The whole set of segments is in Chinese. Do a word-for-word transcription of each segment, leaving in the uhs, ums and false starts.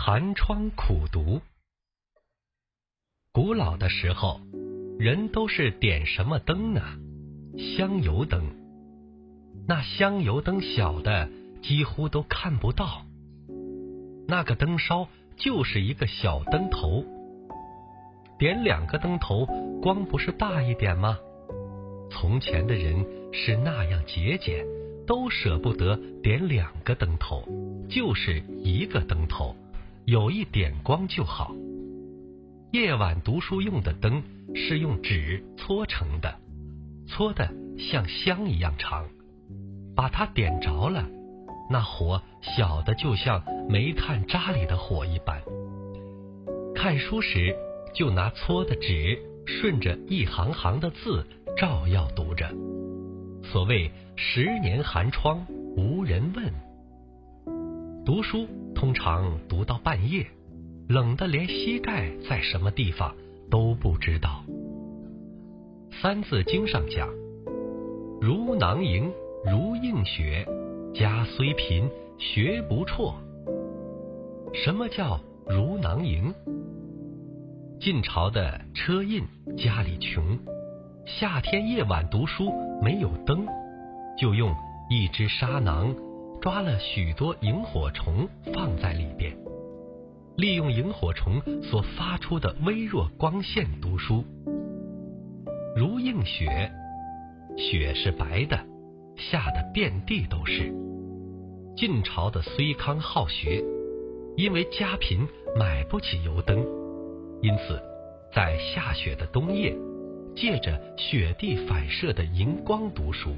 寒窗苦读。古老的时候，人都是点什么灯呢？香油灯。那香油灯小的几乎都看不到，那个灯烧就是一个小灯头。点两个灯头，光不是大一点吗？从前的人是那样节俭，都舍不得点两个灯头，就是一个灯头，有一点光就好。夜晚读书用的灯是用纸搓成的，搓的像香一样长，把它点着了，那火小的就像煤炭渣里的火一般。看书时就拿搓的纸顺着一行行的字照耀读着。所谓十年寒窗无人问。读书通常读到半夜，冷得连膝盖在什么地方都不知道。三字经上讲，如囊萤，如映雪，家虽贫，学不辍。什么叫如囊萤？晋朝的车胤家里穷，夏天夜晚读书没有灯，就用一只沙囊抓了许多萤火虫放在里边，利用萤火虫所发出的微弱光线读书。如映雪，雪是白的，下的遍地都是。晋朝的睢康好学，因为家贫买不起油灯，因此在下雪的冬夜，借着雪地反射的荧光读书。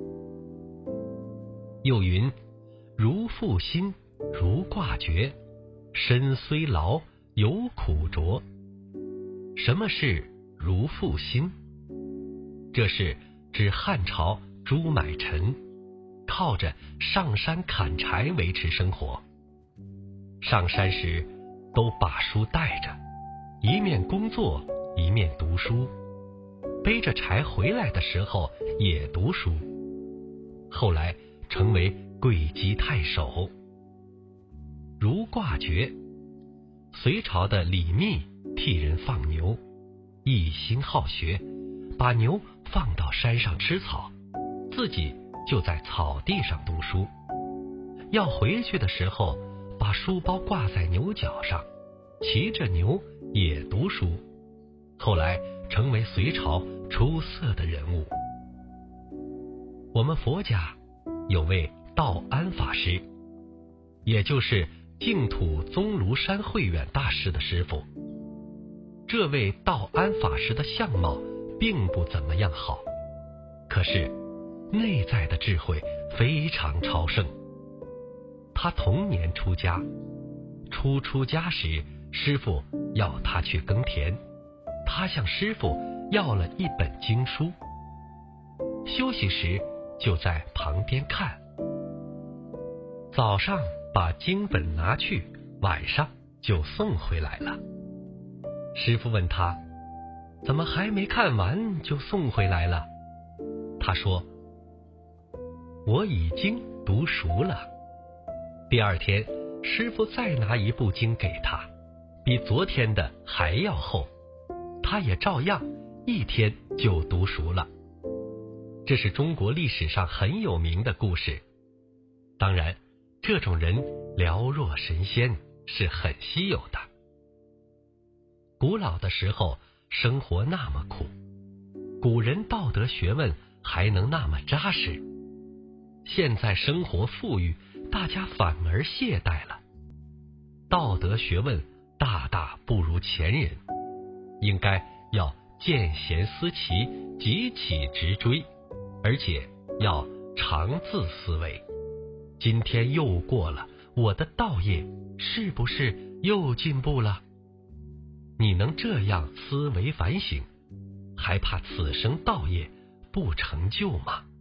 又云，如负薪，如挂爵，身虽劳，犹苦卓。什么是如负薪？这是指汉朝朱买臣靠着上山砍柴维持生活。上山时都把书带着，一面工作一面读书，背着柴回来的时候也读书，后来成为贵姬太守。如挂爵，隋朝的李密替人放牛，一心好学，把牛放到山上吃草，自己就在草地上读书。要回去的时候，把书包挂在牛角上，骑着牛也读书，后来成为隋朝出色的人物。我们佛家有位道安法师，也就是净土宗庐山慧远大师的师父。这位道安法师的相貌并不怎么样好，可是内在的智慧非常超胜。他童年出家，初出家时师父要他去耕田，他向师父要了一本经书，休息时就在旁边看。早上把经本拿去，晚上就送回来了。师父问他，怎么还没看完就送回来了？他说，我已经读熟了。第二天，师父再拿一部经给他，比昨天的还要厚，他也照样一天就读熟了。这是中国历史上很有名的故事。当然，这种人寥若神仙，是很稀有的。古老的时候，生活那么苦，古人道德学问还能那么扎实。现在生活富裕，大家反而懈怠了，道德学问大大不如前人，应该要见贤思齐，急起直追，而且要常自思维，今天又过了，我的道业是不是又进步了？你能这样思维反省，还怕此生道业不成就吗？